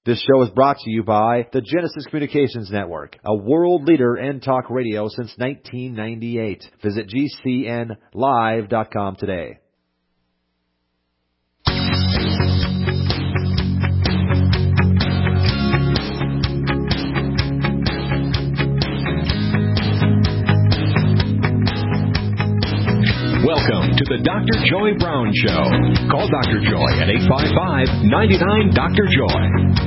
This show is brought to you by the Genesis Communications Network, a world leader in talk radio since 1998. Visit GCNlive.com today. Welcome to the Dr. Joy Brown Show. Call Dr. Joy at 855-99-DR-JOY.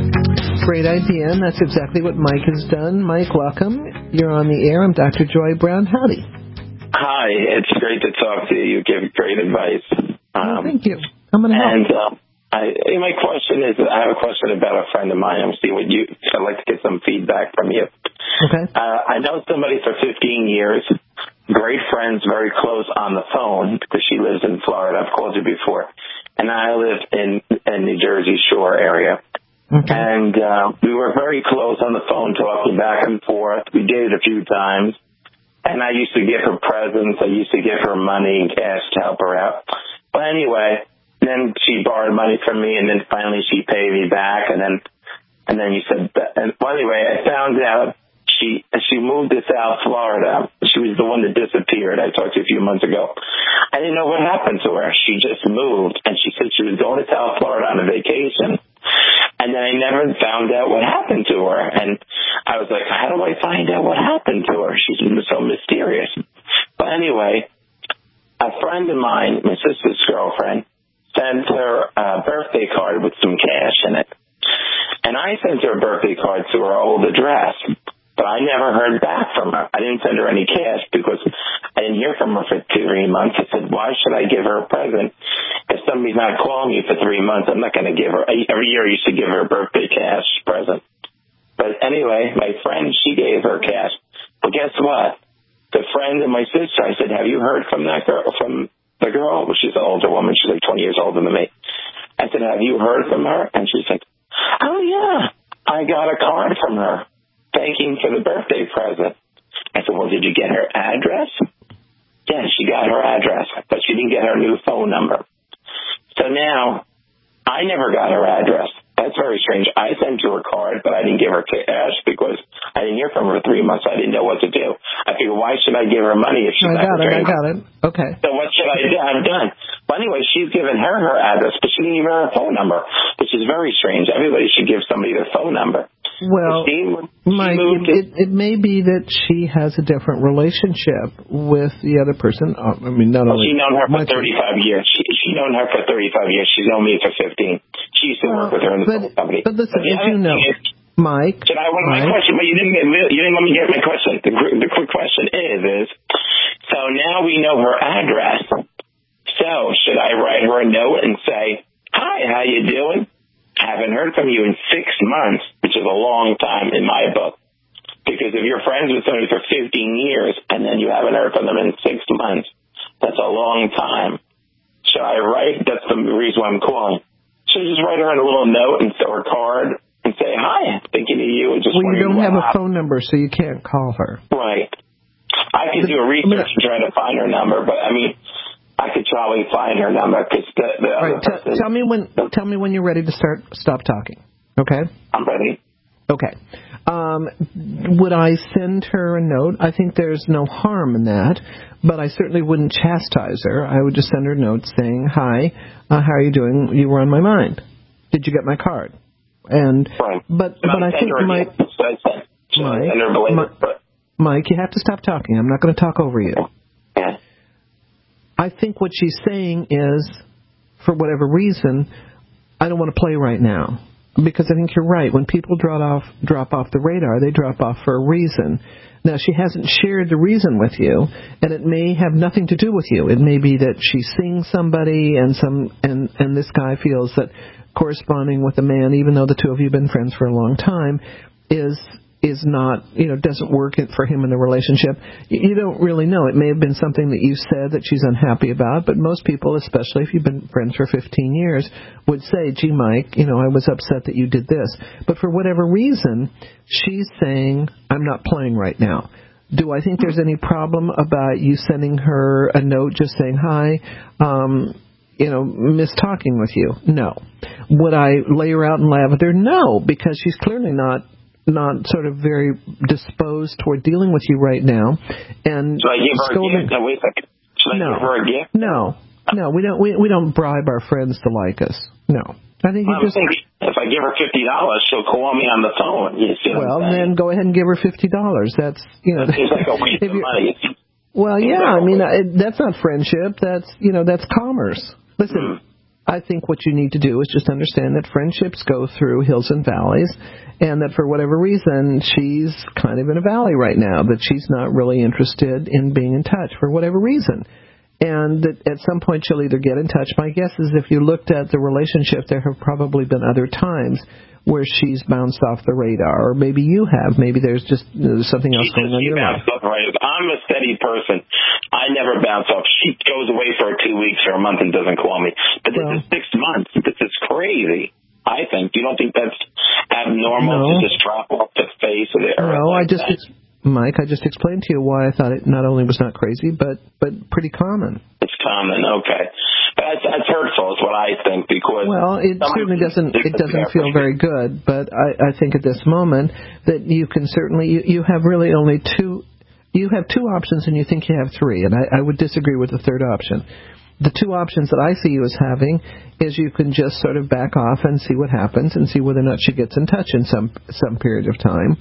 Great idea, and that's exactly what Mike has done. Mike, welcome. You're on the air. I'm Dr. Joy Brown. Howdy. Hi, it's great to talk to you. You give great advice. Thank you. I'm going to help. And my question is, I have a question about a friend of mine. I'm seeing what you. I'd like to get some feedback from you. Okay. I know somebody for 15 years. Great friends, very close on the phone because she lives in Florida. I've called you before. And I live in New Jersey Shore area. Okay. And we were very close on the phone, talking back and forth. We dated a few times. And I used to give her presents. I used to give her money and cash to help her out. But anyway, then she borrowed money from me, and then finally she paid me back. And then you said that. And well, anyway, I found out she moved to South Florida. She was the one that disappeared. I talked to you a few months ago. I didn't know what happened to her. She just moved, and she said she was going to South Florida on a vacation. And then I never found out what happened to her. And I was like, how do I find out what happened to her? She's so mysterious. But anyway, a friend of mine, my sister's girlfriend, sent her a birthday card with some cash in it. And I sent her a birthday card to her old address. But I never heard back from her. I didn't send her any cash because I didn't hear from her for 2-3 months. I said, why should I give her a present? If somebody's not calling me for 3 months, I'm not going to give her. Every year I used to give her a birthday cash present. But anyway, my friend, she gave her cash. But guess what? The friend of my sister, I said, have you heard from that girl, from the girl? Well, she's an older woman. She's like 20 years older than me. I said, have you heard from her? And she's like, oh, yeah, I got a card from her thanking for the birthday present. I said, well, did you get her address? Yeah, she got her address, but she didn't get her new phone number. So now, I never got her address. That's very strange. I sent her a card, but I didn't give her cash because I didn't hear from her for 3 months. I didn't know what to do. I figured, why should I give her money if she's not returning? I got it. Okay. So what should I do? I'm done. But anyway, she's given her address, but she didn't give her phone number, which is very strange. Everybody should give somebody their phone number. Well, Mike, it may be that she has a different relationship with the other person. I mean, not only... She's known her for 35 years. She's known her for 35 years. She's known me for 15. She used to work with her in the phone company. But listen, as you know, Mike... My question, but you didn't let me get my question. The quick question is, so now we know her address. So should I write her a note and say, hi, how you doing? Haven't heard from you in 6 months, which is a long time in my book. Because if you're friends with somebody for 15 years and then you haven't heard from them in 6 months, that's a long time. Should I write? That's the reason why I'm calling. Should I just write her a little note or card and say, hi, thinking of you. Well, you don't have a phone number, so you can't call her. Right. I could do a research and try to find her number, but I mean, I could probably find her number because the other person... Tell me when you're ready to stop talking. Okay? I'm ready. Okay. Would I send her a note? I think there's no harm in that, but I certainly wouldn't chastise her. I would just send her a note saying, hi, how are you doing? You were on my mind. Did you get my card? And right. But I think Mike, you have to stop talking. I'm not going to talk over you. Yeah. I think what she's saying is, for whatever reason, I don't want to play right now. Because I think you're right. When people drop off the radar, they drop off for a reason. Now, she hasn't shared the reason with you, and it may have nothing to do with you. It may be that she's seeing somebody, and this guy feels that corresponding with a man, even though the two of you have been friends for a long time, is not, doesn't work for him in the relationship. You don't really know. It may have been something that you said that she's unhappy about, but most people, especially if you've been friends for 15 years, would say, gee, Mike, I was upset that you did this. But for whatever reason, she's saying, I'm not playing right now. Do I think there's any problem about you sending her a note just saying, hi, miss talking with you? No. Would I lay her out and laugh with her? No, because she's clearly not sort of very disposed toward dealing with you right now. And so I give her a gift? No, wait a second. Should I give her a gift? No, we don't bribe our friends to like us. No. I think if I give her $50, she'll call me on the phone. You see what I'm saying? Then go ahead and give her $50. That's That seems like a waste of money. Well, yeah, I mean, that's not friendship. That's commerce. Listen, I think what you need to do is just understand that friendships go through hills and valleys, and that for whatever reason, she's kind of in a valley right now, that she's not really interested in being in touch for whatever reason. And that at some point she'll either get in touch. My guess is if you looked at the relationship, there have probably been other times where she's bounced off the radar, or maybe you have. Maybe there's just something else going on in your life. I'm a steady person. I never bounce off. She goes away for 2 weeks or a month and doesn't call me. But this is 6 months. This is crazy, I think. You don't think that's abnormal to just drop off the face of the earth? No, Mike, I just explained to you why I thought it not only was not crazy, but pretty common. It's common, okay. That's hurtful is what I think, because... Well, it certainly doesn't feel very good, but I think at this moment that you can certainly... You have really only two... You have two options and you think you have three, and I would disagree with the third option. The two options that I see you as having is you can just sort of back off and see what happens and see whether or not she gets in touch in some period of time.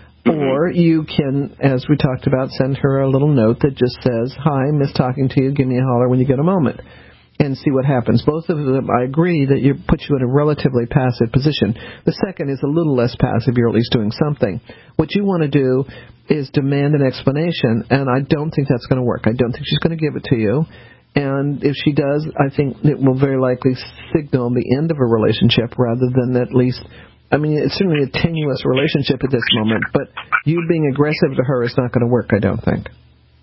Or you can, as we talked about, send her a little note that just says, "Hi, miss talking to you. Give me a holler when you get a moment," and see what happens. Both of them, I agree, that put you in a relatively passive position. The second is a little less passive. You're at least doing something. What you want to do is demand an explanation, and I don't think that's going to work. I don't think she's going to give it to you. And if she does, I think it will very likely signal the end of a relationship rather than at least... I mean, it's certainly a tenuous relationship at this moment, but you being aggressive to her is not going to work, I don't think.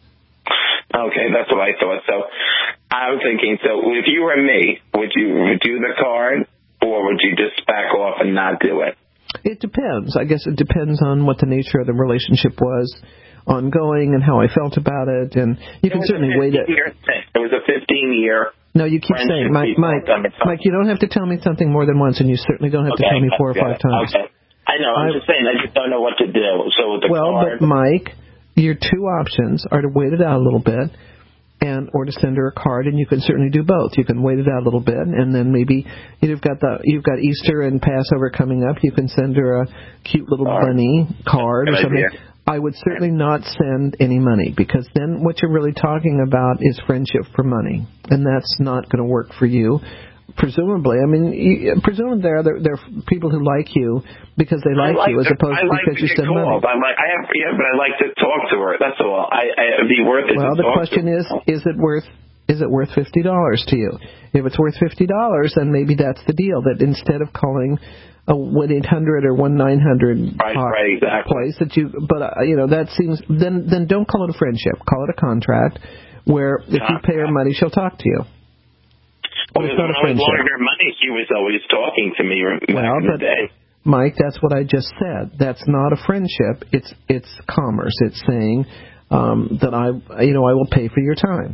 Okay, that's what I thought. So I was thinking, so if you were me, would you do the card, or would you just back off and not do it? It depends. I guess it depends on what the nature of the relationship was, ongoing, and how I felt about it. And you can certainly wait it. It was a 15-year. No, you keep saying, Mike, you don't have to tell me something more than once, and you certainly don't have to tell me 4 or 5 times. Okay. I know. I'm just saying, I just don't know what to do. So with the card... but Mike, your two options are to wait it out a little bit, or to send her a card, and you can certainly do both. You can wait it out a little bit, and then maybe you've got Easter and Passover coming up. You can send her a cute little bunny card or something. Idea. I would certainly not send any money, because then what you're really talking about is friendship for money, and that's not going to work for you. Presumably, I mean, presumably there are people who like you because they like you, as opposed to because you send money. But I like to talk to her. That's all. It'd be worth it. Well, the question is it worth $50 to you? If it's worth $50, then maybe that's the deal. That instead of calling a 1-800 or 1-900 exactly. place that that seems, then don't call it a friendship. Call it a contract where if you pay her money, she'll talk to you. Well, it's not a friendship. When I wanted her money, she was always talking to me back in the day. Mike, that's what I just said. That's not a friendship. It's commerce. It's saying that I will pay for your time.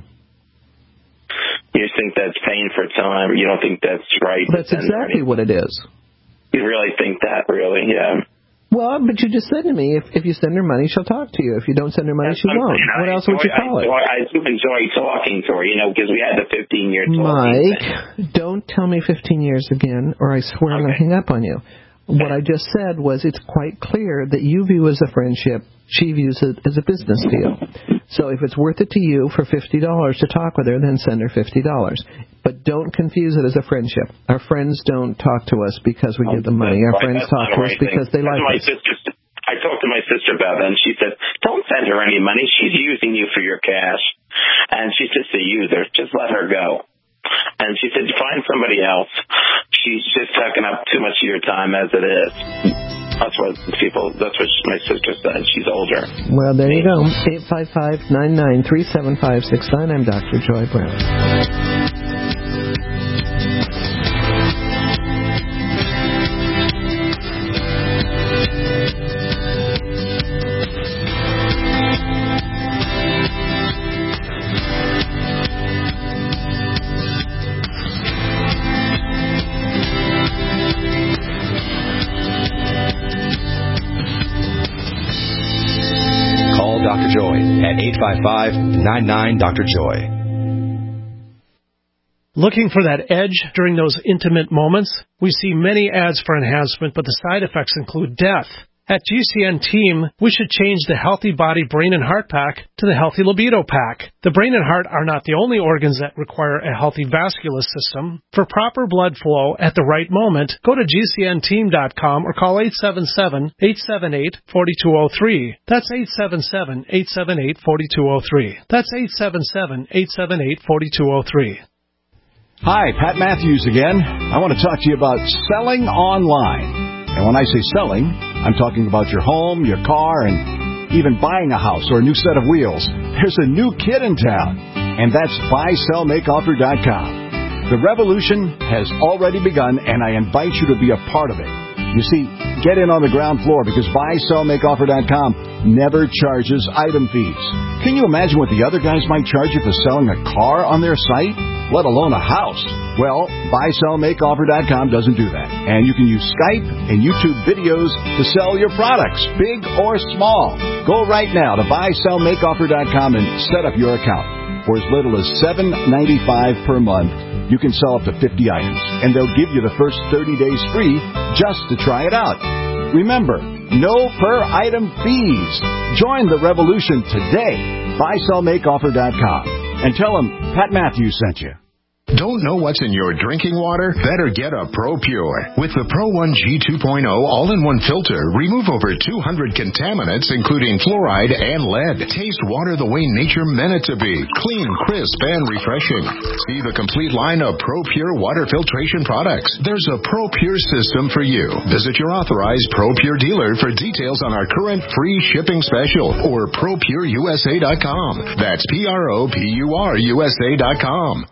You think that's paying for time? You don't think that's right? That's exactly what it is. You really think that, really? Yeah. Well, but you just said to me, if you send her money, she'll talk to you. If you don't send her money, she won't. What else would you call it? I do enjoy talking to her, because we had the 15-year talking. Mike, don't tell me 15 years again, or I swear I'm going to hang up on you. What I just said was it's quite clear that you view as a friendship, she views it as a business deal. So if it's worth it to you for $50 to talk with her, then send her $50. But don't confuse it as a friendship. Our friends don't talk to us because we give them money. Our friends talk to us because they like us. I talked to my sister about that, and she said, don't send her any money. She's using you for your cash. And she's just a user. Just let her go. And she said, find somebody else. She's just taking up too much of your time as it is. That's what my sister said. She's older. Well, there you go. 855-993-7569. I'm Dr. Joy Brown. 855-99-Dr. Joy. Looking for that edge during those intimate moments? We see many ads for enhancement, but the side effects include death. At GCN Team, we should change the Healthy Body, Brain, and Heart Pack to the Healthy Libido Pack. The brain and heart are not the only organs that require a healthy vascular system. For proper blood flow at the right moment, go to GCNteam.com or call 877-878-4203. That's 877-878-4203. That's 877-878-4203. Hi, Pat Matthews again. I want to talk to you about selling online. And when I say selling, I'm talking about your home, your car, and even buying a house or a new set of wheels. There's a new kid in town, and that's BuySellMakeOffer.com. The revolution has already begun, and I invite you to be a part of it. You see, get in on the ground floor because BuySellMakeOffer.com never charges item fees. Can you imagine what the other guys might charge you for selling a car on their site, let alone a house? Well, BuySellMakeOffer.com doesn't do that. And you can use Skype and YouTube videos to sell your products, big or small. Go right now to BuySellMakeOffer.com and set up your account. For as little as $7.95 per month, you can sell up to 50 items, and they'll give you the first 30 days free just to try it out. Remember, no per-item fees. Join the revolution today. BuySellMakeOffer.com. And tell them Pat Matthews sent you. Don't know what's in your drinking water? Better get a ProPure. With the Pro 1G 2.0 all-in-one filter, remove over 200 contaminants, including fluoride and lead. Taste water the way nature meant it to be. Clean, crisp, and refreshing. See the complete line of ProPure water filtration products. There's a ProPure system for you. Visit your authorized ProPure dealer for details on our current free shipping special or ProPureUSA.com. That's ProPureUSA.com.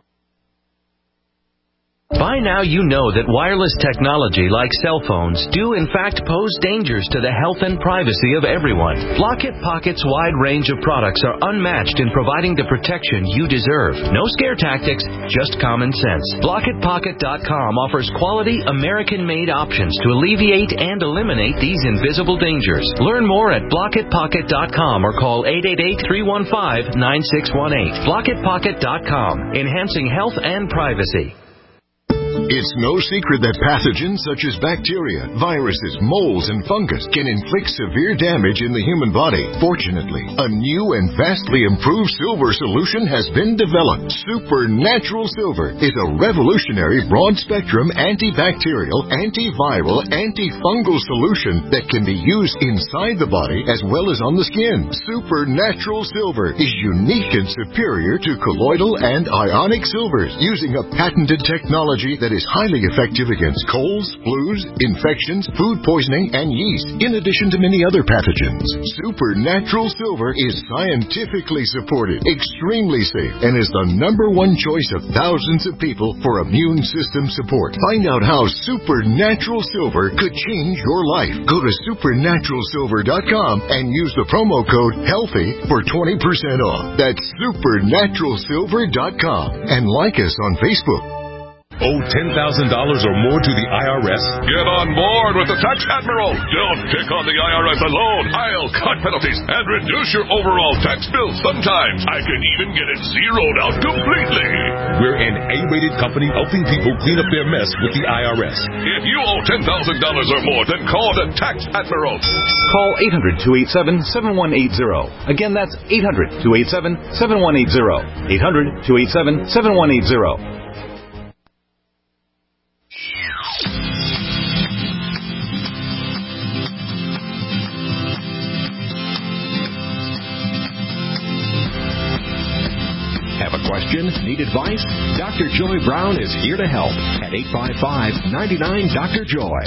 By now you know that wireless technology like cell phones do in fact pose dangers to the health and privacy of everyone. Blockit Pocket's wide range of products are unmatched in providing the protection you deserve. No scare tactics, just common sense. BlockitPocket.com offers quality American-made options to alleviate and eliminate these invisible dangers. Learn more at BlockitPocket.com or call 888-315-9618. BlockitPocket.com, enhancing health and privacy. It's no secret that pathogens such as bacteria, viruses, molds, and fungus can inflict severe damage in the human body. Fortunately, a new and vastly improved silver solution has been developed. Supernatural Silver is a revolutionary broad-spectrum antibacterial, antiviral, antifungal solution that can be used inside the body as well as on the skin. Supernatural Silver is unique and superior to colloidal and ionic silvers, using a patented technology that is highly effective against colds, flus, infections, food poisoning, and yeast, in addition to many other pathogens. Supernatural Silver is scientifically supported, extremely safe, and is the #1 choice of thousands of people for immune system support. Find out how Supernatural Silver could change your life. Go to supernaturalsilver.com and use the promo code HEALTHY for 20% off. That's supernaturalsilver.com. And like us on Facebook. Owe $10,000 or more to the IRS? Get on board with the Tax Admiral. Don't pick on the IRS alone. I'll cut penalties and reduce your overall tax bill. Sometimes I can even get it zeroed out completely. We're an A-rated company helping people clean up their mess with the IRS. If you owe $10,000 or more, then call the Tax Admiral. Call 800-287-7180. Again, that's 800-287-7180. 800-287-7180. Have a question? Need advice? Dr. Joy Brown is here to help at 855-99-DR-JOY.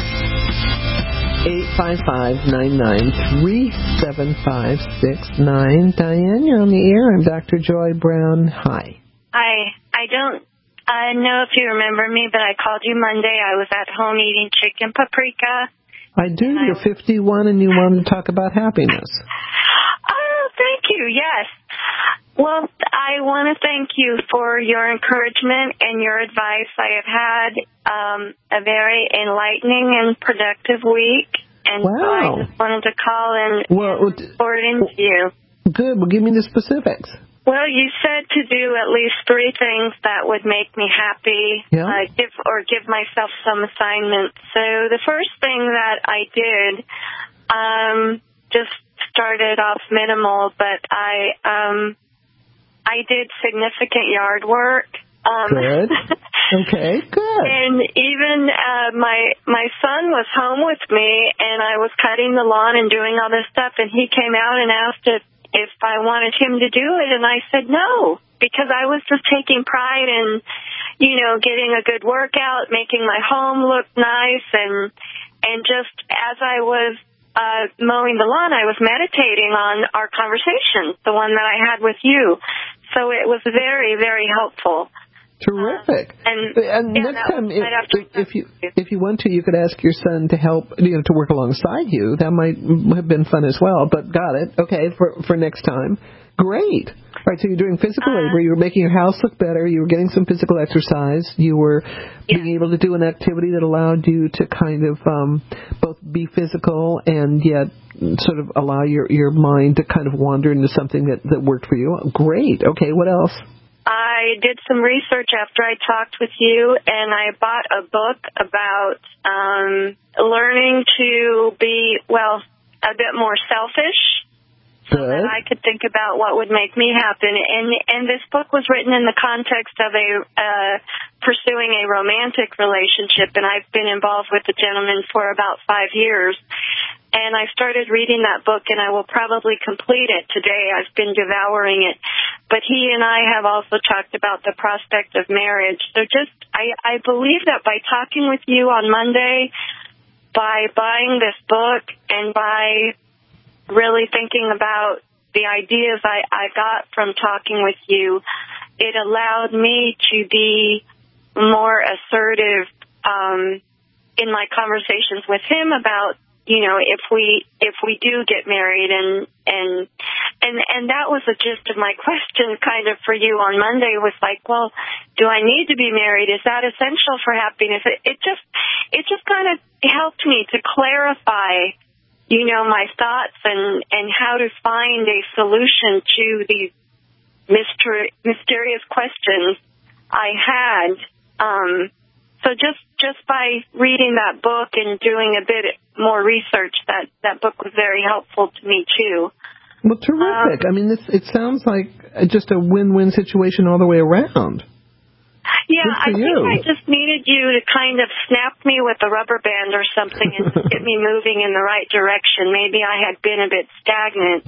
855-99-37569. Diane, you're on the air. I'm Dr. Joy Brown. Hi. Hi. I don't know if you remember me, but I called you Monday. I was at home eating chicken paprika. I do. You're 51 and you wanted to talk about happiness. Oh, thank you. Yes. Well, I want to thank you for your encouragement and your advice. I have had a very enlightening and productive week, and so I just wanted to call and pour it into you. Good. Well, give me the specifics. Well, you said to do at least 3 things that would make me happy, give myself some assignments. So the first thing that I did, just started off minimal, but I did significant yard work. Good. Okay, good. And even my son was home with me, and I was cutting the lawn and doing all this stuff, and he came out and asked if I wanted him to do it, and I said no, because I was just taking pride in, getting a good workout, making my home look nice, and just as I was mowing the lawn, I was meditating on our conversation, the one that I had with you. So it was very, very helpful. Terrific. And next time, if you want to, you could ask your son to help, to work alongside you. That might have been fun as well. But got it. Okay, for next time. Great. All right. So you're doing physical labor. You were making your house look better. You were getting some physical exercise. You were being able to do an activity that allowed you to kind of both be physical and yet sort of allow your mind to kind of wander into something that worked for you. Great. Okay. What else? I did some research after I talked with you, and I bought a book about learning to be, a bit more selfish, so that I could think about what would make me happy. And this book was written in the context of pursuing a romantic relationship, and I've been involved with a gentleman for about 5 years. And I started reading that book, and I will probably complete it today. I've been devouring it. But he and I have also talked about the prospect of marriage. So I believe that by talking with you on Monday, by buying this book, and by really thinking about the ideas I got from talking with you, it allowed me to be more assertive in my conversations with him about, if we do get married, and that was the gist of my question kind of for you on Monday, was like, well, do I need to be married? Is that essential for happiness? It just kind of helped me to clarify, my thoughts and how to find a solution to these mysterious questions I had. So just by reading that book and doing a bit more research, that book was very helpful to me, too. Well, terrific. It sounds like just a win-win situation all the way around. Yeah, I think I just needed you to kind of snap me with a rubber band or something and get me moving in the right direction. Maybe I had been a bit stagnant.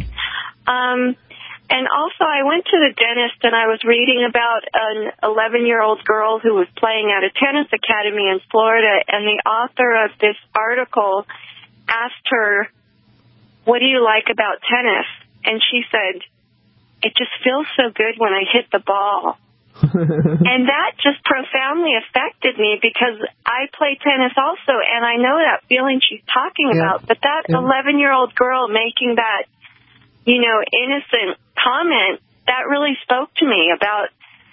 And also, I went to the dentist, and I was reading about an 11-year-old girl who was playing at a tennis academy in Florida, and the author of this article asked her, what do you like about tennis? And she said, it just feels so good when I hit the ball. And that just profoundly affected me, because I play tennis also, and I know that feeling she's talking about. But that 11-year-old girl making that, innocent comment, that really spoke to me about,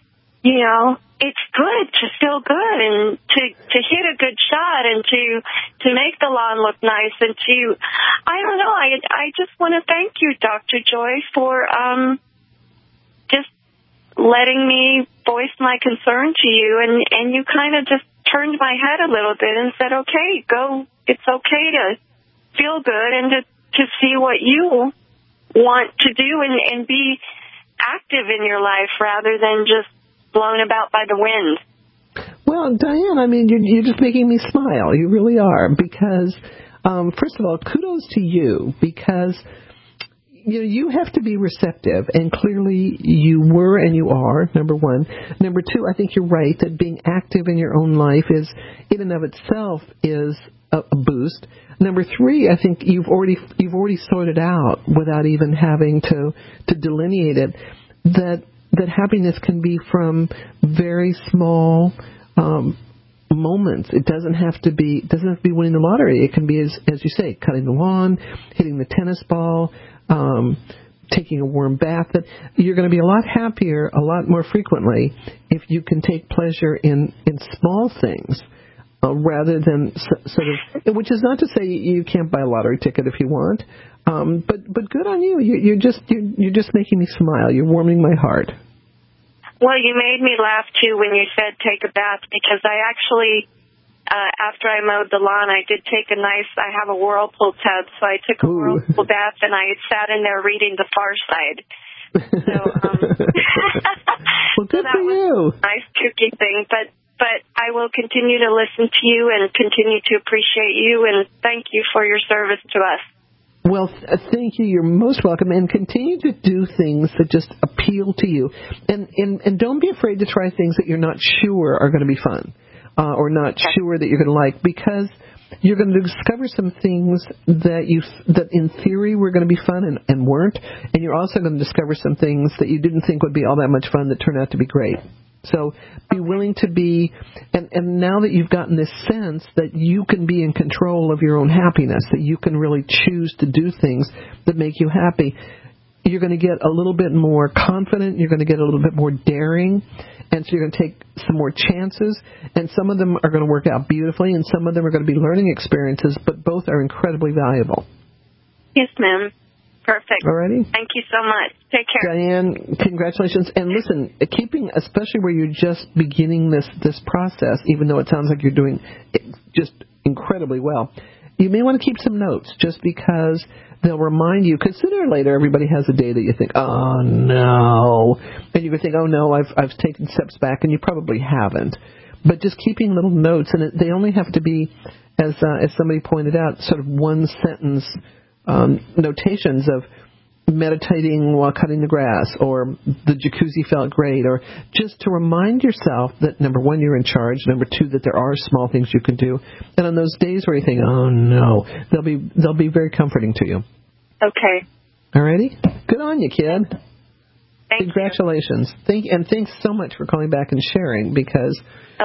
it's good to feel good and to hit a good shot and to make the lawn look nice and to, I don't know, I just want to thank you, Dr. Joy, for just letting me voice my concern to you, and you kind of just turned my head a little bit and said, okay, go, it's okay to feel good and to see what you want to do and be active in your life rather than just blown about by the wind. Well, Diane, you're just making me smile. You really are, because, first of all, kudos to you, because you have to be receptive, and clearly you were and you are, number one. Number two, I think you're right that being active in your own life is, in and of itself, is a boost. Number three, I think you've already sorted out, without even having to delineate it, that happiness can be from very small moments. It doesn't have to be winning the lottery. It can be, as you say, cutting the lawn, hitting the tennis ball, taking a warm bath. That you're going to be a lot happier a lot more frequently if you can take pleasure in small things. Rather than sort of, which is not to say you can't buy a lottery ticket if you want, But good on you. You're just making me smile. You're warming my heart. Well, you made me laugh, too, when you said take a bath, because I actually, after I mowed the lawn, I did take I have a Whirlpool tub, so I took a Whirlpool bath, and I sat in there reading The Far Side. So, well, good so that for was you. a nice, kooky thing, but I will continue to listen to you and continue to appreciate you, and thank you for your service to us. Well, thank you. You're most welcome. And continue to do things that just appeal to you. And don't be afraid to try things that you're not sure are going to be fun or not sure that you're going to like, because you're going to discover some things that in theory were going to be fun and weren't. And you're also going to discover some things that you didn't think would be all that much fun that turned out to be great. So be willing to be, and now that you've gotten this sense that you can be in control of your own happiness, that you can really choose to do things that make you happy, you're going to get a little bit more confident, you're going to get a little bit more daring, and so you're going to take some more chances, and some of them are going to work out beautifully, and some of them are going to be learning experiences, but both are incredibly valuable. Yes, ma'am. Perfect. Alrighty. Thank you so much. Take care. Diane, congratulations. And listen, especially where you're just beginning this process, even though it sounds like you're doing it just incredibly well, you may want to keep some notes just because they'll remind you, because sooner or later everybody has a day that you think, oh, no. And you can think, oh, no, I've taken steps back, and you probably haven't. But just keeping little notes, and they only have to be, as somebody pointed out, sort of one-sentence notations of meditating while cutting the grass, or the jacuzzi felt great, or just to remind yourself that, number one, you're in charge, number two, that there are small things you can do. And on those days where you think, oh, no, they'll be very comforting to you. Okay. All righty? Good on you, kid. Congratulations. And thanks so much for calling back and sharing, because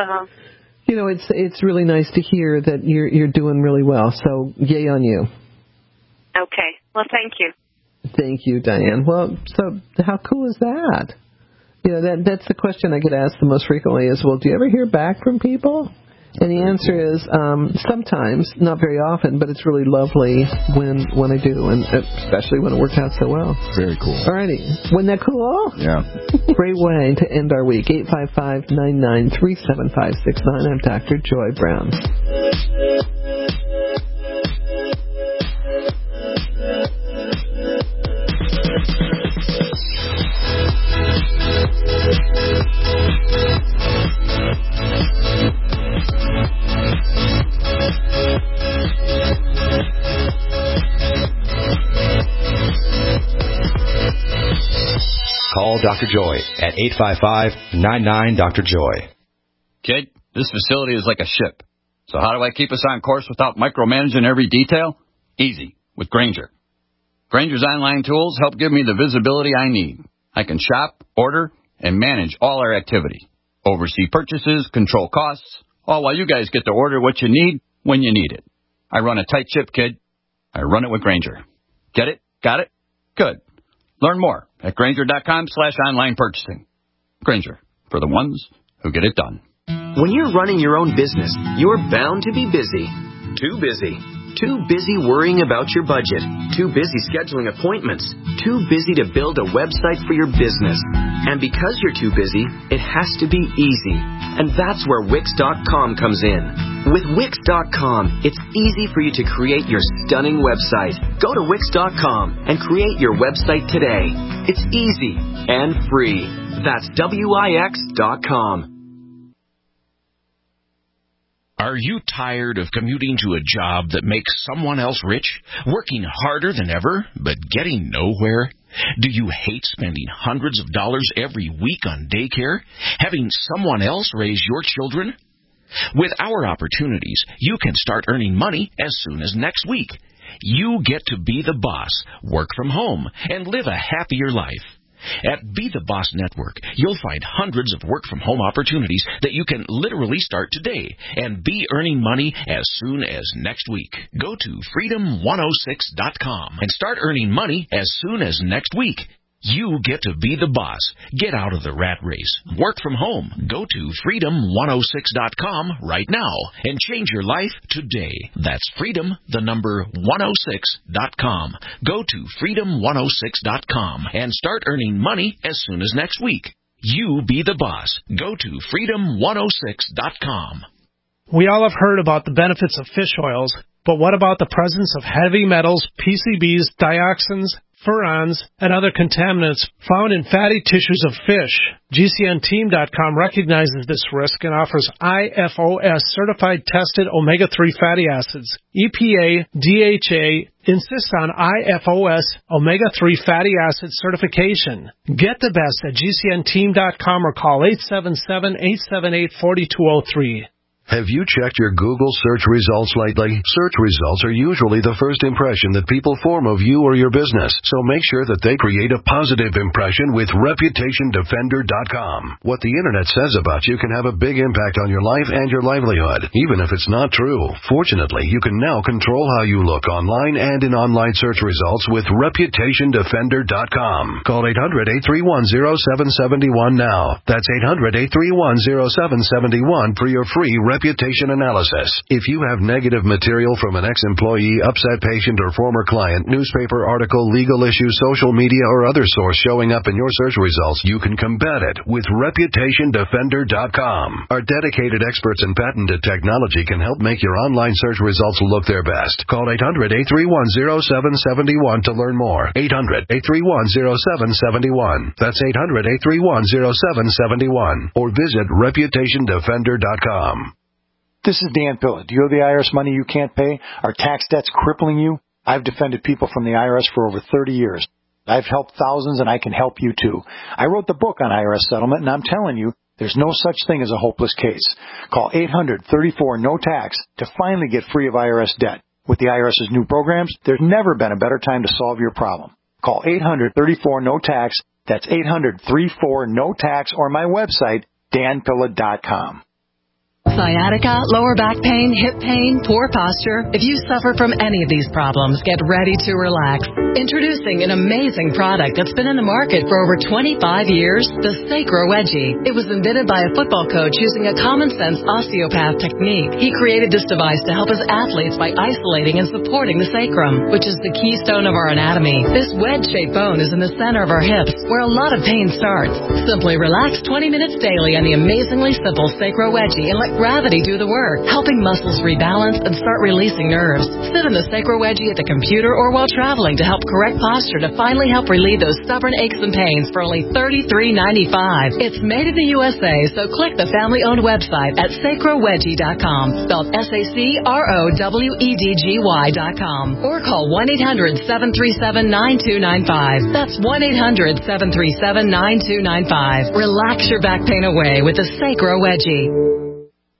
it's really nice to hear that you're doing really well. So yay on you. Okay. Well, thank you. Thank you, Diane. Well, so how cool is that? That's the question I get asked the most frequently is, well, do you ever hear back from people? And the answer is sometimes, not very often, but it's really lovely when I do, and especially when it works out so well. Very cool. Alrighty. Wasn't that cool? Yeah. Great way to end our week. 855-993-7569. I'm Dr. Joy Brown. Call Dr. Joy at 855-99-DR-JOY. Kid, this facility is like a ship. So how do I keep us on course without micromanaging every detail? Easy, with Grainger. Grainger's online tools help give me the visibility I need. I can shop, order, and manage all our activity. Oversee purchases, control costs, all while you guys get to order what you need when you need it. I run a tight ship, kid. I run it with Grainger. Get it? Got it? Good. Learn more at Grainger.com/online purchasing. Grainger, for the ones who get it done. When you're running your own business, you're bound to be busy. Too busy. Too busy worrying about your budget. Too busy scheduling appointments. Too busy to build a website for your business. And because you're too busy, it has to be easy. And that's where Wix.com comes in. With Wix.com, it's easy for you to create your stunning website. Go to Wix.com and create your website today. It's easy and free. That's Wix.com. Are you tired of commuting to a job that makes someone else rich, working harder than ever, but getting nowhere? Do you hate spending hundreds of dollars every week on daycare, having someone else raise your children? With our opportunities, you can start earning money as soon as next week. You get to be the boss, work from home, and live a happier life. At Be the Boss Network, you'll find hundreds of work-from-home opportunities that you can literally start today and be earning money as soon as next week. Go to Freedom106.com and start earning money as soon as next week. You get to be the boss. Get out of the rat race. Work from home. Go to freedom106.com right now and change your life today. That's freedom, the number 106.com. Go to freedom106.com and start earning money as soon as next week. You be the boss. Go to freedom106.com. We all have heard about the benefits of fish oils, but what about the presence of heavy metals, PCBs, dioxins, furans, and other contaminants found in fatty tissues of fish? GCNteam.com recognizes this risk and offers IFOS certified tested omega-3 fatty acids. EPA, DHA insists on IFOS omega-3 fatty acid certification. Get the best at GCNteam.com or call 877-878-4203. Have you checked your Google search results lately? Search results are usually the first impression that people form of you or your business, so make sure that they create a positive impression with ReputationDefender.com. What the Internet says about you can have a big impact on your life and your livelihood, even if it's not true. Fortunately, you can now control how you look online and in online search results with ReputationDefender.com. Call 800-831-0771 now. That's 800-831-0771 for your free reputation analysis. If you have negative material from an ex-employee, upset patient, or former client, newspaper article, legal issue, social media, or other source showing up in your search results, you can combat it with ReputationDefender.com. Our dedicated experts in patented technology can help make your online search results look their best. Call 800-831-0771 to learn more. 800-831-0771. That's 800-831-0771. Or visit ReputationDefender.com. This is Dan Pilla. Do you owe the IRS money you can't pay? Are tax debts crippling you? I've defended people from the IRS for over 30 years. I've helped thousands, and I can help you too. I wrote the book on IRS settlement, and I'm telling you, there's no such thing as a hopeless case. Call 800-34-NO-TAX to finally get free of IRS debt. With the IRS's new programs, there's never been a better time to solve your problem. Call 800-34-NO-TAX. That's 800-34-NO-TAX, or my website, danpilla.com. Sciatica, lower back pain, hip pain, poor posture. If you suffer from any of these problems, get ready to relax. Introducing an amazing product that's been in the market for over 25 years, the Sacro Wedgie. It was invented by a football coach using a common-sense osteopath technique. He created this device to help his athletes by isolating and supporting the sacrum, which is the keystone of our anatomy. This wedge-shaped bone is in the center of our hips, where a lot of pain starts. Simply relax 20 minutes daily on the amazingly simple Sacro Wedgie and let gravity do the work, helping muscles rebalance and start releasing nerves. Sit in the Sacro Wedgie at the computer or while traveling to help correct posture to finally help relieve those stubborn aches and pains for only $33.95. It's made in the USA, so click the family-owned website at sacrowedgie.com, spelled SACROWEDGY.com, or call 1-800-737-9295. That's 1-800-737-9295. Relax your back pain away with the Sacro Wedgie.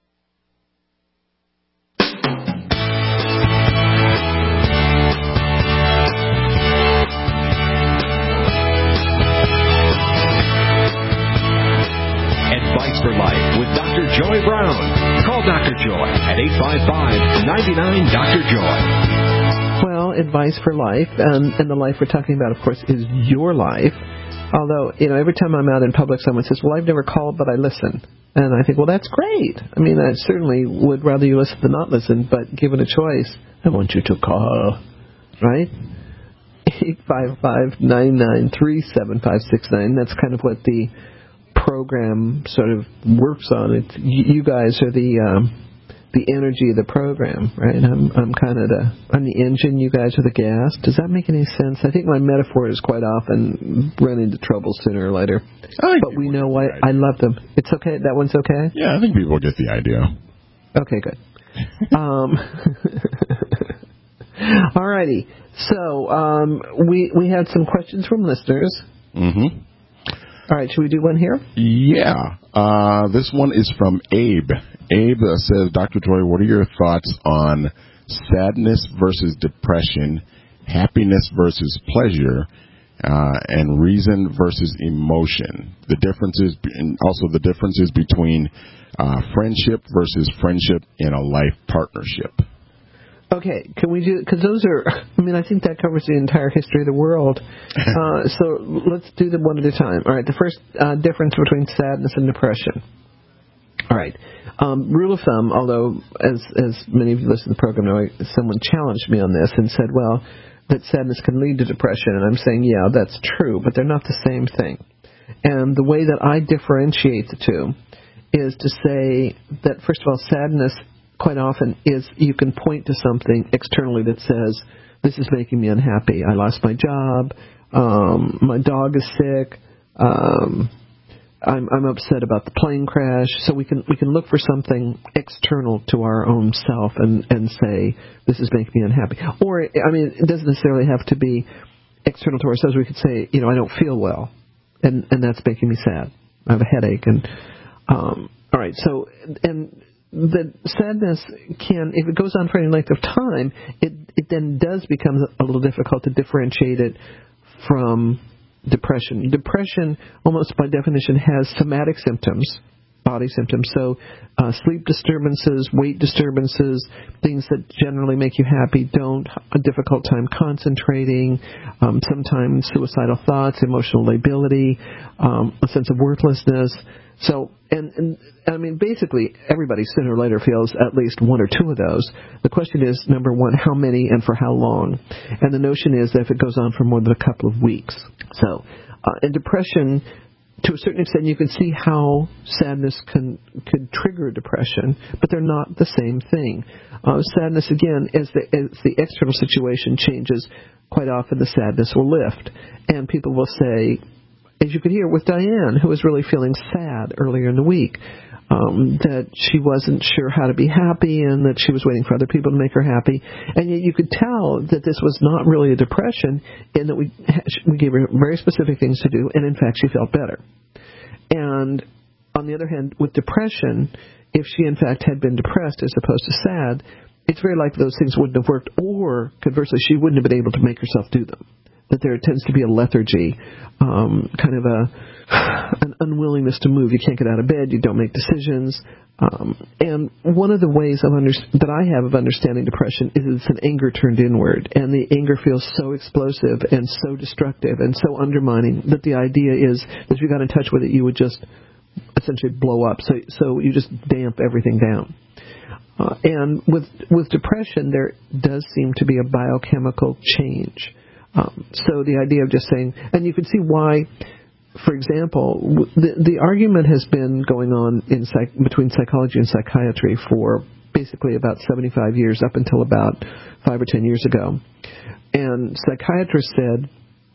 For Life with Dr. Joy Brown. Call Dr. Joy at 855-99-DR-JOY. Well, advice for life, and the life we're talking about, of course, is your life. Although, every time I'm out in public, someone says, well, I've never called, but I listen. And I think, well, that's great. I mean, I certainly would rather you listen than not listen, but given a choice, I want you to call, right? 855-993-7569. That's kind of what the program sort of works on. It. You guys are the energy of the program, right? I'm kind of I'm the engine. You guys are the gas. Does that make any sense? I think my metaphor is quite often run into trouble sooner or later. But we know why. I love them. It's okay. That one's okay. Yeah, I think people get the idea. Okay, good. All righty. So we had some questions from listeners. Mm-hmm. All right, should we do one here? Yeah. This one is from Abe. Abe says, Dr. Joy, what are your thoughts on sadness versus depression, happiness versus pleasure, and reason versus emotion? The differences, and also the differences between friendship versus friendship in a life partnership. Okay, can we do, because those are, I mean, I think that covers the entire history of the world. So let's do them one at a time. All right, the first difference between sadness and depression. All right. Rule of thumb, although as many of you listen to the program know, someone challenged me on this and said, well, that sadness can lead to depression. And I'm saying, yeah, that's true, but they're not the same thing. And the way that I differentiate the two is to say that, first of all, sadness quite often is you can point to something externally that says, this is making me unhappy. I lost my job. My dog is sick. I'm upset about the plane crash. So we can look for something external to our own self and say, this is making me unhappy. Or, I mean, it doesn't necessarily have to be external to ourselves. We could say, I don't feel well, and that's making me sad. I have a headache. And all right, so, and the sadness can, if it goes on for any length of time, it then does become a little difficult to differentiate it from depression. Depression, almost by definition, has somatic symptoms, body symptoms. So sleep disturbances, weight disturbances, things that generally make you happy don't, a difficult time concentrating, sometimes suicidal thoughts, emotional lability, a sense of worthlessness. So, and I mean, basically, everybody sooner or later feels at least one or two of those. The question is, number one, how many and for how long? And the notion is that if it goes on for more than a couple of weeks. So, in depression, to a certain extent, you can see how sadness could trigger depression, but they're not the same thing. Sadness, again, as the external situation changes, quite often the sadness will lift. And people will say, as you could hear with Diane, who was really feeling sad earlier in the week, that she wasn't sure how to be happy and that she was waiting for other people to make her happy. And yet you could tell that this was not really a depression and that we gave her very specific things to do, and in fact she felt better. And on the other hand, with depression, if she in fact had been depressed as opposed to sad, it's very likely those things wouldn't have worked, or conversely, she wouldn't have been able to make herself do them. That there tends to be a lethargy, kind of an unwillingness to move. You can't get out of bed. You don't make decisions. And one of the ways that I have of understanding depression is it's an anger turned inward. And the anger feels so explosive and so destructive and so undermining that the idea is that if you got in touch with it, you would just essentially blow up. So you just damp everything down. And with depression, there does seem to be a biochemical change. So the idea of just saying, and you can see why, for example, the argument has been going on between psychology and psychiatry for basically about 75 years, up until about 5 or 10 years ago. And psychiatrists said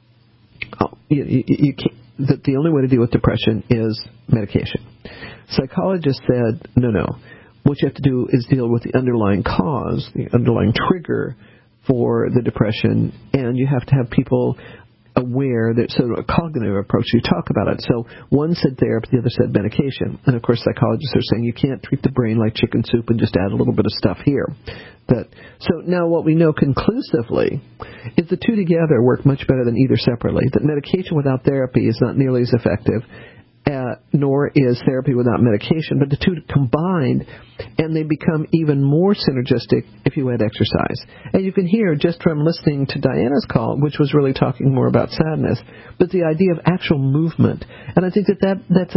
you can't, that the only way to deal with depression is medication. Psychologists said, no. What you have to do is deal with the underlying cause, the underlying trigger for the depression, and you have to have people aware that sort of a cognitive approach. You talk about it. So one said therapy, the other said medication. And of course psychologists are saying you can't treat the brain like chicken soup and just add a little bit of stuff here. So now what we know conclusively is the two together work much better than either separately. That medication without therapy is not nearly as effective, nor is therapy without medication, but the two combined, and they become even more synergistic if you add exercise. And you can hear just from listening to Diana's call, which was really talking more about sadness, but the idea of actual movement. And I think that's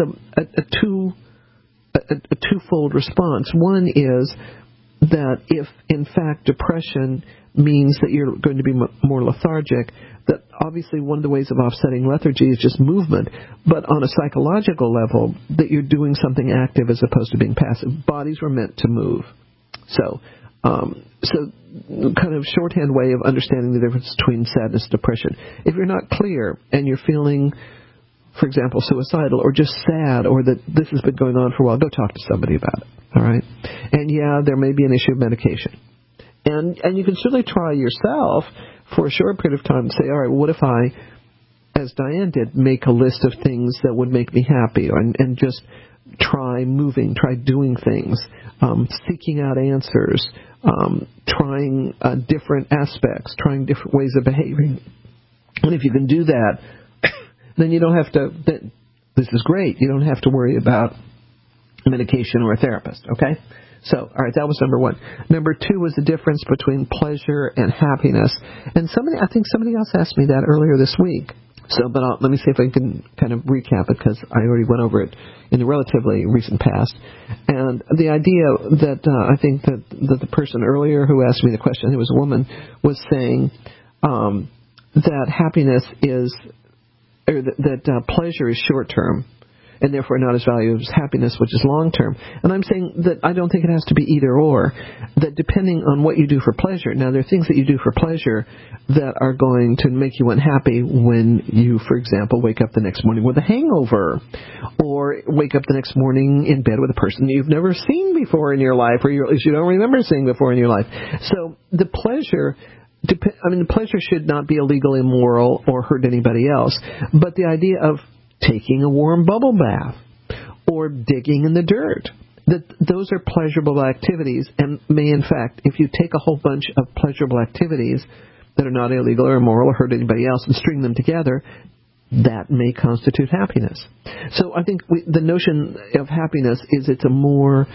a twofold response. One is that if, in fact, depression means that you're going to be more lethargic, that obviously one of the ways of offsetting lethargy is just movement, but on a psychological level, that you're doing something active as opposed to being passive. Bodies were meant to move. So kind of shorthand way of understanding the difference between sadness and depression. If you're not clear and you're feeling, for example, suicidal or just sad, or that this has been going on for a while, go talk to somebody about it. All right? And yeah, there may be an issue of medication. And you can certainly try yourself for a short period of time to say, all right, what if I, as Diane did, make a list of things that would make me happy, and just try moving, try doing things, seeking out answers, trying different aspects, trying different ways of behaving. And if you can do that, then you don't have to, this is great, you don't have to worry about medication or a therapist, okay? So, all right, that was number one. Number two was the difference between pleasure and happiness. And I think somebody else asked me that earlier this week. So, but let me see if I can kind of recap it, because I already went over it in the relatively recent past. And the idea that I think that the person earlier who asked me the question, who was a woman, was saying that happiness is, or that pleasure is short term, and therefore not as valuable as happiness, which is long-term. And I'm saying that I don't think it has to be either or, that depending on what you do for pleasure. Now, there are things that you do for pleasure that are going to make you unhappy when you, for example, wake up the next morning with a hangover, or wake up the next morning in bed with a person you've never seen before in your life, or at least you don't remember seeing before in your life. So the pleasure... the pleasure should not be illegal, immoral, or hurt anybody else. But the idea of taking a warm bubble bath or digging in the dirt, those are pleasurable activities, and may, in fact, if you take a whole bunch of pleasurable activities that are not illegal or immoral or hurt anybody else and string them together, that may constitute happiness. So I think the notion of happiness is it's a more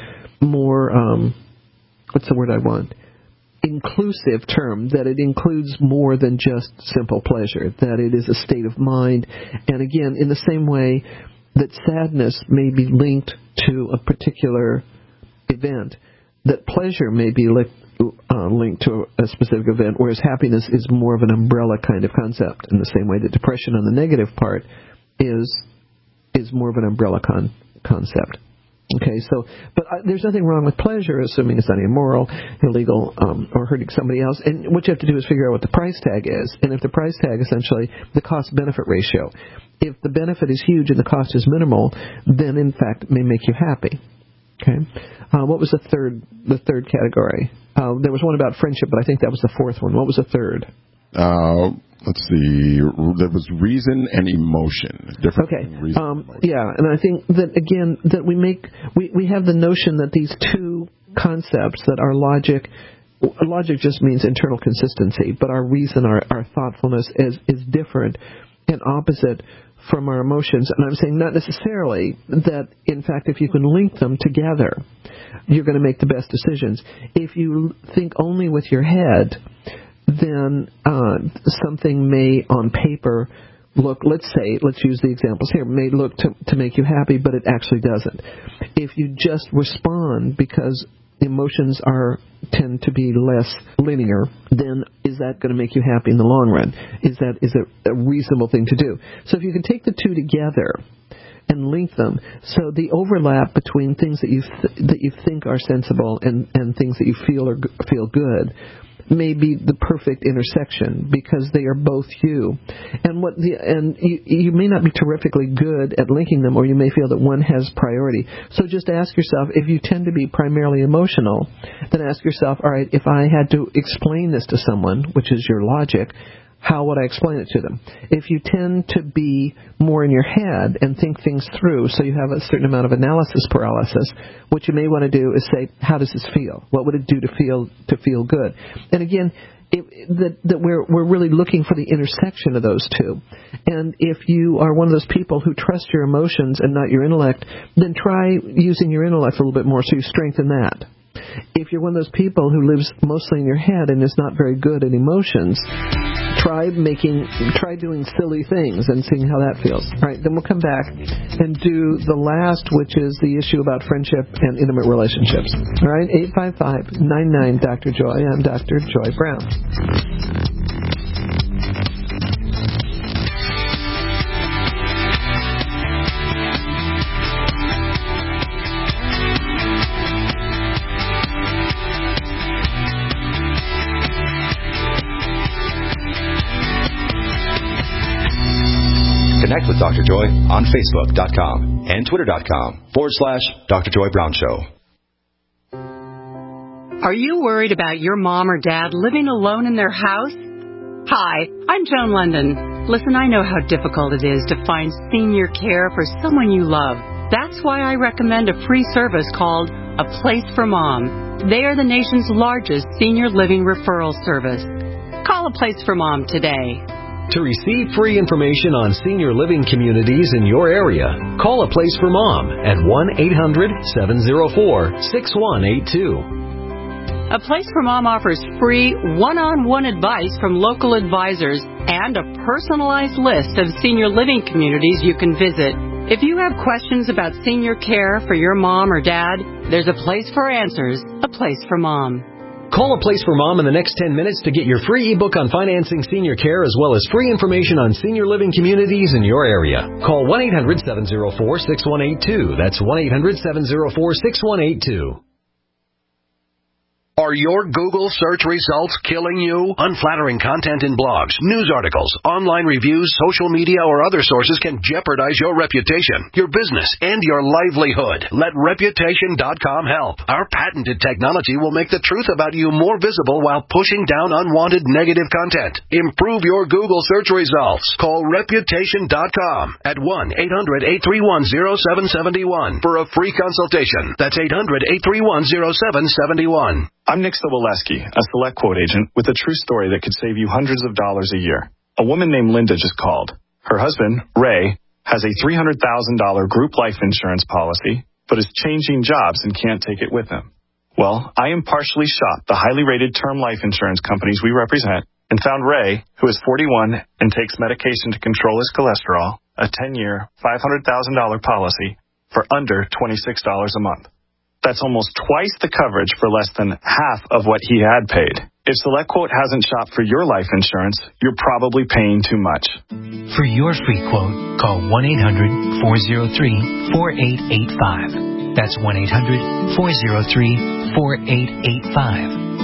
what's the word I want? Inclusive term, that it includes more than just simple pleasure, that it is a state of mind. And again, in the same way that sadness may be linked to a particular event, that pleasure may be linked to a specific event, whereas happiness is more of an umbrella kind of concept, in the same way that depression on the negative part is more of an umbrella concept. Okay, so, but there's nothing wrong with pleasure, assuming it's not immoral, illegal, or hurting somebody else. And what you have to do is figure out what the price tag is. And if the price tag, essentially, the cost-benefit ratio, if the benefit is huge and the cost is minimal, then, in fact, it may make you happy. Okay, what was the third category? There was one about friendship, but I think that was the fourth one. What was the third? Let's see. There was reason and emotion. Different. Okay. Reason and emotion. Yeah, and I think that again that we have the notion that these two concepts that are logic just means internal consistency, but our reason, our thoughtfulness is different and opposite from our emotions. And I'm saying not necessarily that, in fact, if you can link them together, you're going to make the best decisions. If you think only with your head, then something may, on paper, look, let's use the examples here, may look to make you happy, but it actually doesn't. If you just respond because emotions tend to be less linear, then is that going to make you happy in the long run? Is it a reasonable thing to do? So if you can take the two together and link them, so the overlap between things that you think are sensible and things that you feel good may be the perfect intersection, because they are both you. And you may not be terrifically good at linking them, or you may feel that one has priority. So just ask yourself, if you tend to be primarily emotional, then ask yourself, all right, if I had to explain this to someone, which is your logic, how would I explain it to them? If you tend to be more in your head and think things through, so you have a certain amount of analysis paralysis, what you may want to do is say, how does this feel? What would it do to feel good? And again, that we're really looking for the intersection of those two. And if you are one of those people who trust your emotions and not your intellect, then try using your intellect a little bit more, so you strengthen that. If you're one of those people who lives mostly in your head and is not very good at emotions, try doing silly things and seeing how that feels. All right, then we'll come back and do the last, which is the issue about friendship and intimate relationships. All right, 855-99-Dr. Joy. I'm Dr. Joy Brown. Connect with Dr. Joy on Facebook.com and Twitter.com/Dr. Joy Brown Show. Are you worried about your mom or dad living alone in their house? Hi, I'm Joan London. Listen, I know how difficult it is to find senior care for someone you love. That's why I recommend a free service called A Place for Mom. They are the nation's largest senior living referral service. Call A Place for Mom today. To receive free information on senior living communities in your area, call A Place for Mom at 1-800-704-6182. A Place for Mom offers free one-on-one advice from local advisors and a personalized list of senior living communities you can visit. If you have questions about senior care for your mom or dad, there's a place for answers, A Place for Mom. Call A Place for Mom in the next 10 minutes to get your free ebook on financing senior care as well as free information on senior living communities in your area. Call 1-800-704-6182. That's 1-800-704-6182. Are your Google search results killing you? Unflattering content in blogs, news articles, online reviews, social media, or other sources can jeopardize your reputation, your business, and your livelihood. Let Reputation.com help. Our patented technology will make the truth about you more visible while pushing down unwanted negative content. Improve your Google search results. Call Reputation.com at 1-800-831-0771 for a free consultation. That's 800-831-0771. I'm Nick Soboleski, a Select Quote agent with a true story that could save you hundreds of dollars a year. A woman named Linda just called. Her husband, Ray, has a $300,000 group life insurance policy, but is changing jobs and can't take it with him. Well, I impartially shopped the highly rated term life insurance companies we represent and found Ray, who is 41 and takes medication to control his cholesterol, a 10-year, $500,000 policy for under $26 a month. That's almost twice the coverage for less than half of what he had paid. If SelectQuote hasn't shopped for your life insurance, you're probably paying too much. For your free quote, call 1-800-403-4885. That's 1-800-403-4885.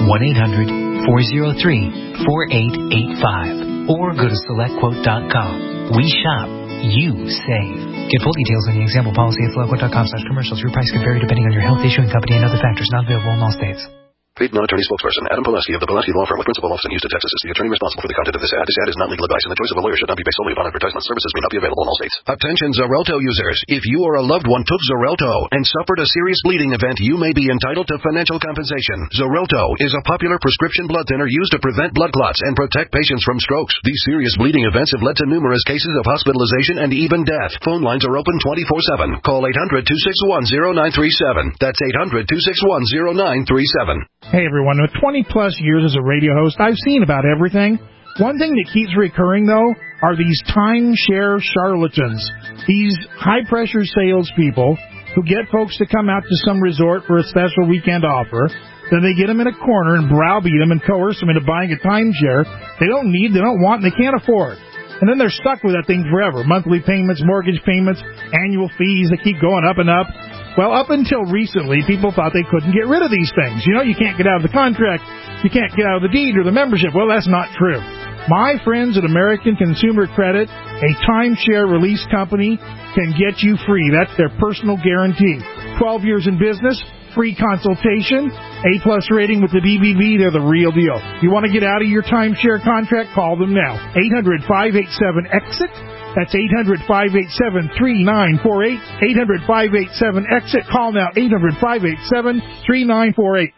1-800-403-4885. Or go to SelectQuote.com. We shop. You save. Get full details on the example policy at SelectQuote.com/commercials. Your price can vary depending on your health, issuing company, and other factors. Not available in all states. Paid non-attorney spokesperson Adam Pulaski of the Pulaski Law Firm with principal office in Houston, Texas is the attorney responsible for the content of this ad. This ad is not legal advice, and the choice of a lawyer should not be based solely upon advertisement. Services may not be available in all states. Attention Xarelto users. If you or a loved one took Xarelto and suffered a serious bleeding event, you may be entitled to financial compensation. Xarelto is a popular prescription blood thinner used to prevent blood clots and protect patients from strokes. These serious bleeding events have led to numerous cases of hospitalization and even death. Phone lines are open 24/7. Call 800-261-0937. That's 800-261-0937. Hey everyone, with 20-plus years as a radio host, I've seen about everything. One thing that keeps recurring, though, are these timeshare charlatans. These high-pressure salespeople who get folks to come out to some resort for a special weekend offer. Then they get them in a corner and browbeat them and coerce them into buying a timeshare they don't need, they don't want, and they can't afford. And then they're stuck with that thing forever. Monthly payments, mortgage payments, annual fees, they keep going up and up. Well, up until recently, people thought they couldn't get rid of these things. You know, you can't get out of the contract, you can't get out of the deed or the membership. Well, that's not true. My friends at American Consumer Credit, a timeshare release company, can get you free. That's their personal guarantee. 12 years in business, free consultation, A-plus rating with the BBB, they're the real deal. You want to get out of your timeshare contract? Call them now. 800-587-EXIT. That's 800-587-3948. 800-587-EXIT. Call now, 800-587-3948.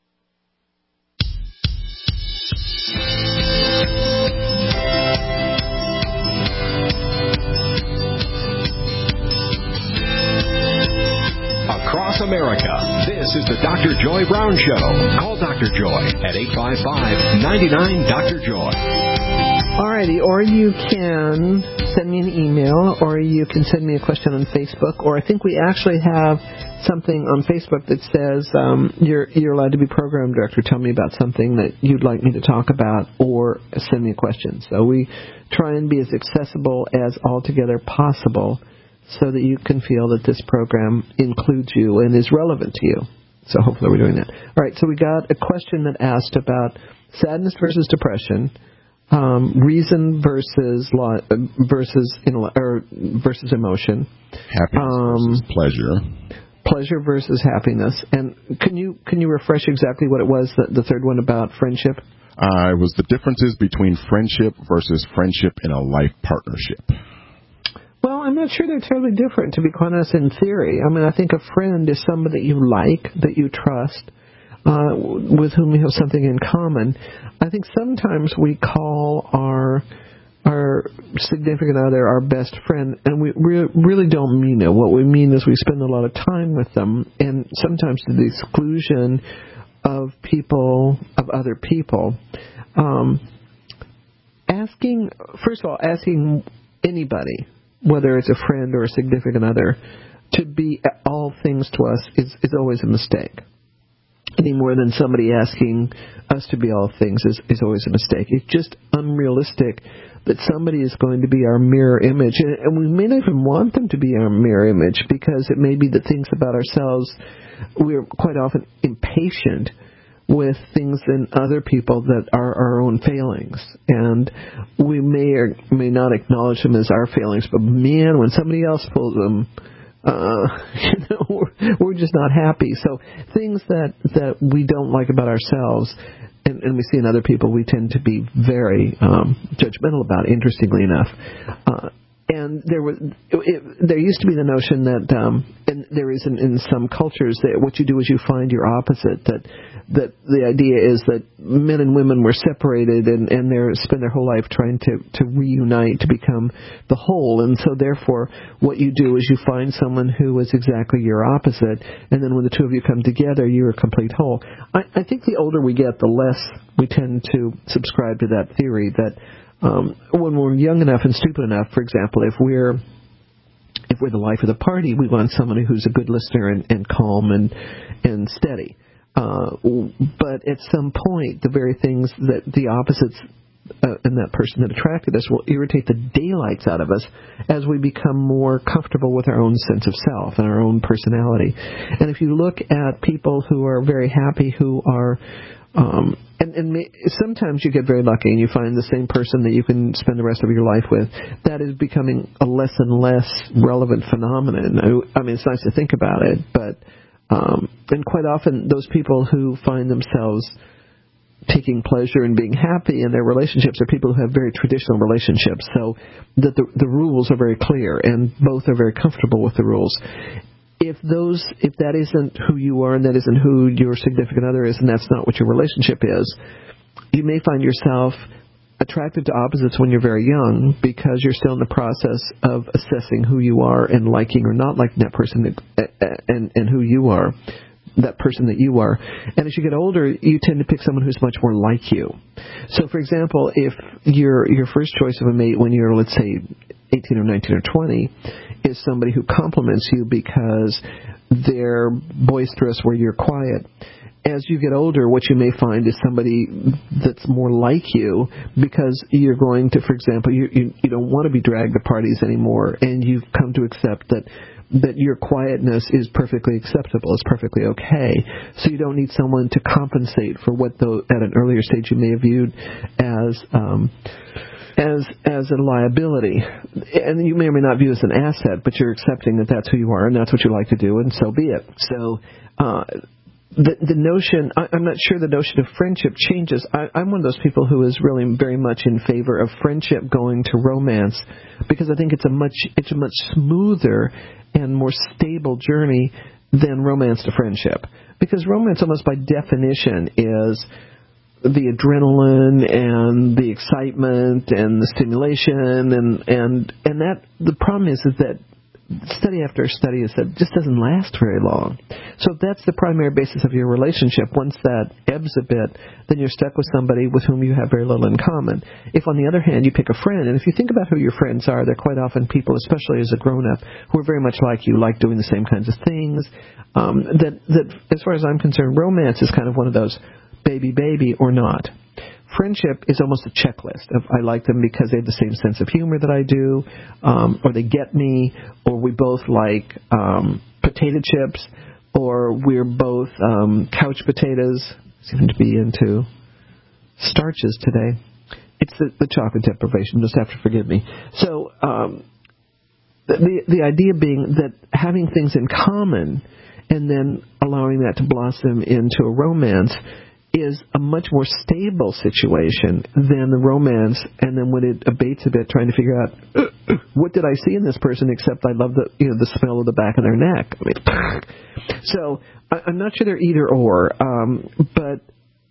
Across America, this is the Dr. Joy Brown Show. Call Dr. Joy at 855-99-DR-JOY. Alrighty, or you can send me an email, or you can send me a question on Facebook, or I think we actually have something on Facebook that says you're allowed to be program director. Tell me about something that you'd like me to talk about, or send me a question. So we try and be as accessible as altogether possible, so that you can feel that this program includes you and is relevant to you. So hopefully we're doing that. All right, so we got a question that asked about sadness versus depression, reason versus emotion, happiness versus pleasure versus happiness. And can you refresh exactly what it was, the third one about friendship? It was the differences between friendship versus friendship in a life partnership. Well, I'm not sure they're totally different, to be quite honest, in theory. I mean, I think a friend is somebody you like, that you trust, with whom you have something in common. I think sometimes we call our our significant other, our best friend, and we really don't mean it. What we mean is we spend a lot of time with them, and sometimes to the exclusion of other people. Asking anybody, whether it's a friend or a significant other, to be all things to us is always a mistake. Any more than somebody asking us to be all things is always a mistake. It's just unrealistic that somebody is going to be our mirror image. And we may not even want them to be our mirror image, because it may be that things about ourselves, we're quite often impatient with things in other people that are our own failings. And we may or may not acknowledge them as our failings, but man, when somebody else pulls them, we're just not happy. So things that we don't like about ourselves and we see in other people, we tend to be very judgmental about, interestingly enough. And there used to be the notion that, and there is in some cultures, that what you do is you find your opposite. That the idea is that men and women were separated and they spend their whole life trying to reunite to become the whole. And so therefore, what you do is you find someone who is exactly your opposite, and then when the two of you come together, you're a complete whole. I think the older we get, the less we tend to subscribe to that theory that when we're young enough and stupid enough, for example, if we're the life of the party, we want somebody who's a good listener and calm and steady. But at some point, the very things that the opposites in that person that attracted us will irritate the daylights out of us as we become more comfortable with our own sense of self and our own personality. And if you look at people who are very happy, who are sometimes you get very lucky and you find the same person that you can spend the rest of your life with. That is becoming a less and less relevant phenomenon. I mean, it's nice to think about it, but and quite often those people who find themselves taking pleasure and being happy in their relationships are people who have very traditional relationships, so that the rules are very clear and both are very comfortable with the rules. If that isn't who you are and that isn't who your significant other is and that's not what your relationship is, you may find yourself attracted to opposites when you're very young because you're still in the process of assessing who you are and liking or not liking that person and who you are, that person that you are. And as you get older, you tend to pick someone who's much more like you. So, for example, if your first choice of a mate when you're, let's say, 18 or 19 or 20 is somebody who compliments you because they're boisterous where you're quiet, as you get older, what you may find is somebody that's more like you because you're going to, for example, you don't want to be dragged to parties anymore, and you've come to accept that your quietness is perfectly acceptable, it's perfectly okay. So you don't need someone to compensate for what, though, at an earlier stage you may have viewed as a liability. And you may or may not view as an asset, but you're accepting that that's who you are and that's what you like to do, and so be it. So the notion, I'm not sure the notion of friendship changes. I'm one of those people who is really very much in favor of friendship going to romance because I think it's a much smoother and more stable journey than romance to friendship. Because romance almost by definition is the adrenaline and the excitement and the stimulation and that the problem is that study after study has said just doesn't last very long. So if that's the primary basis of your relationship, once that ebbs a bit, then you're stuck with somebody with whom you have very little in common. If, on the other hand, you pick a friend, and if you think about who your friends are, they're quite often people, especially as a grown-up, who are very much like you, like doing the same kinds of things, that as far as I'm concerned, romance is kind of one of those baby or not. Friendship is almost a checklist of I like them because they have the same sense of humor that I do, or they get me, or we both like potato chips, or we're both couch potatoes. Seem to be into starches today. It's the chocolate deprivation. Just have to forgive me. So the idea being that having things in common and then allowing that to blossom into a romance is a much more stable situation than the romance, and then when it abates a bit, trying to figure out what did I see in this person except I love the smell of the back of their neck. I mean, so I'm not sure they're either or, but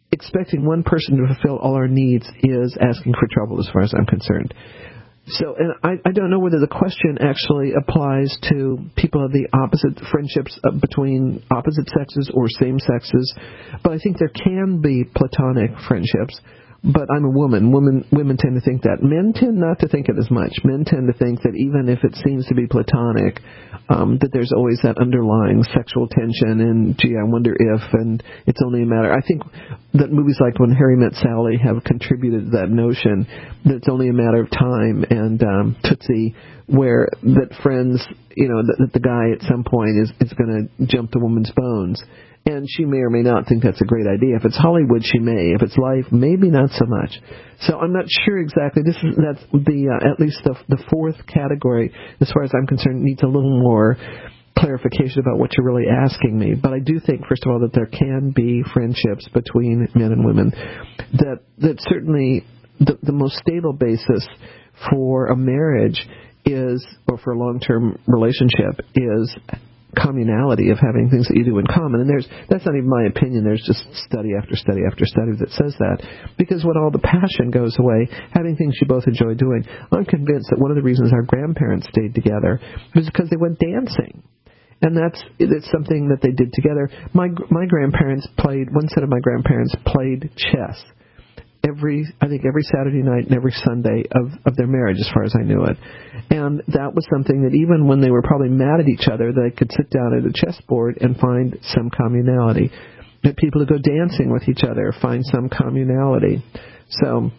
expecting one person to fulfill all our needs is asking for trouble as far as I'm concerned. So, and I don't know whether the question actually applies to people of the opposite friendships between opposite sexes or same sexes, but I think there can be platonic friendships. But I'm a woman. Women tend to think that. Men tend not to think it as much. Men tend to think that even if it seems to be platonic, that there's always that underlying sexual tension and, gee, I wonder if, and it's only a matter. I think that movies like When Harry Met Sally have contributed to that notion that it's only a matter of time, and Tootsie, where that friends, that the guy at some point is going to jump the woman's bones. And she may or may not think that's a great idea. If it's Hollywood, she may. If it's life, maybe not so much. So I'm not sure exactly. That's at least the fourth category, as far as I'm concerned, needs a little more clarification about what you're really asking me. But I do think, first of all, that there can be friendships between men and women. That certainly the most stable basis for a marriage is, or for a long-term relationship, is communality of having things that you do in common. And that's not even my opinion. There's just study after study after study that says that. Because when all the passion goes away, having things you both enjoy doing, I'm convinced that one of the reasons our grandparents stayed together was because they went dancing. And that's something that they did together. My grandparents played, one set of my grandparents played chess every Saturday night and every Sunday of their marriage, as far as I knew it. And that was something that even when they were probably mad at each other, they could sit down at a chessboard and find some communality. That people who go dancing with each other find some communality. So,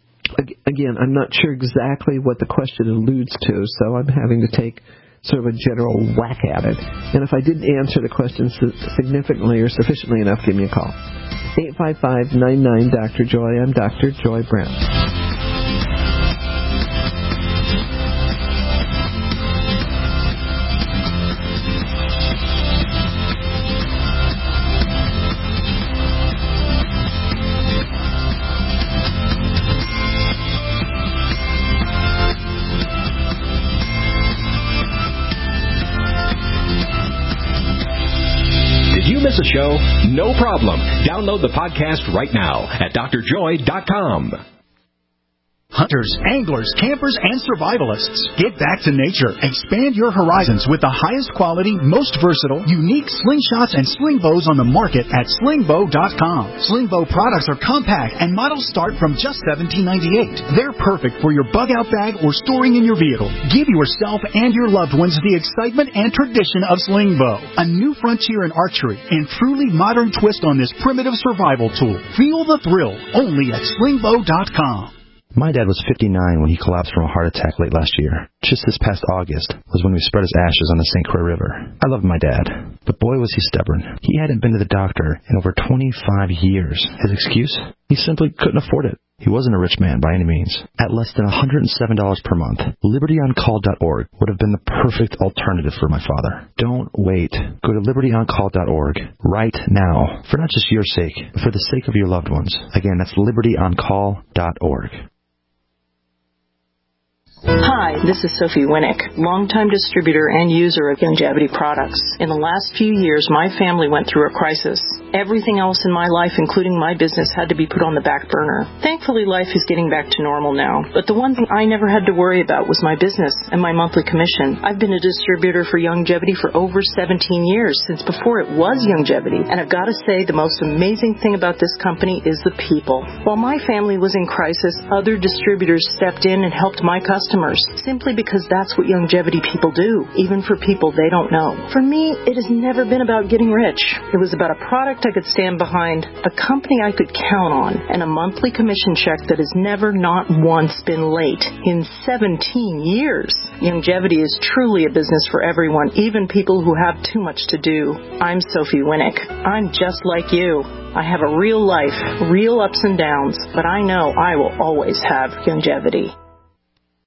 again, I'm not sure exactly what the question alludes to, so I'm having to take sort of a general whack at it. And if I didn't answer the question significantly or sufficiently enough, give me a call. 855-99-Dr. Joy. I'm Dr. Joy Brown. Miss a show? No problem. Download the podcast right now at drjoy.com. Hunters, anglers, campers, and survivalists. Get back to nature. Expand your horizons with the highest quality, most versatile, unique slingshots and sling bows on the market at slingbow.com. Slingbow products are compact and models start from just $17.98. They're perfect for your bug-out bag or storing in your vehicle. Give yourself and your loved ones the excitement and tradition of Slingbow, a new frontier in archery and truly modern twist on this primitive survival tool. Feel the thrill only at slingbow.com. My dad was 59 when he collapsed from a heart attack late last year. Just this past August was when we spread his ashes on the St. Croix River. I loved my dad, but boy was he stubborn. He hadn't been to the doctor in over 25 years. His excuse? He simply couldn't afford it. He wasn't a rich man by any means. At less than $107 per month, LibertyOnCall.org would have been the perfect alternative for my father. Don't wait. Go to LibertyOnCall.org right now, for not just your sake, but for the sake of your loved ones. Again, that's LibertyOnCall.org. Hi, this is Sophie Winnick, longtime distributor and user of Youngevity products. In the last few years, my family went through a crisis. Everything else in my life, including my business, had to be put on the back burner. Thankfully, life is getting back to normal now. But the one thing I never had to worry about was my business and my monthly commission. I've been a distributor for Youngevity for over 17 years, since before it was Youngevity. And I've got to say, the most amazing thing about this company is the people. While my family was in crisis, other distributors stepped in and helped my customers, simply because that's what Youngevity people do, even for people they don't know. For me, it has never been about getting rich. It was about a product I could stand behind, a company I could count on, and a monthly commission check that has never, not once, been late in 17 years. Youngevity is truly a business for everyone, even people who have too much to do. I'm Sophie Winnick. I'm just like you. I have a real life, real ups and downs, but I know I will always have Youngevity.